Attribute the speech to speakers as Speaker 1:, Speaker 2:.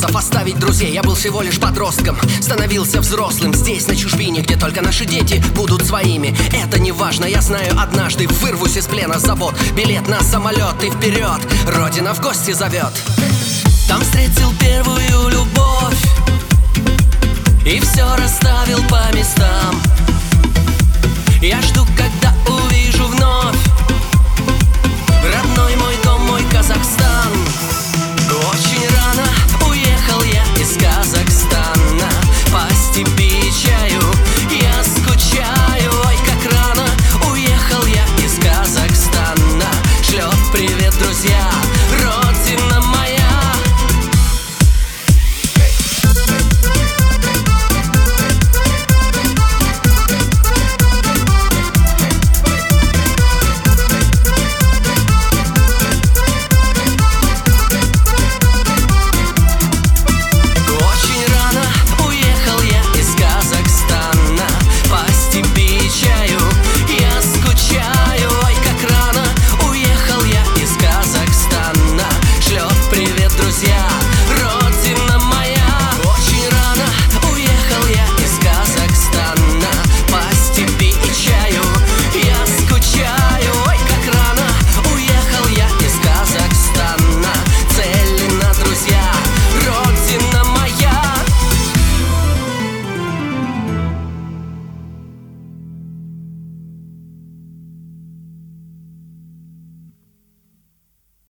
Speaker 1: готов оставить друзей. Я был всего лишь подростком, становился взрослым здесь, на чужбине, где только наши дети будут своими. Это не важно, я знаю, однажды вырвусь из плена забот. Билет на самолет и вперед, Родина в гости зовет. Там встретил первую любовь и все расставил по местам.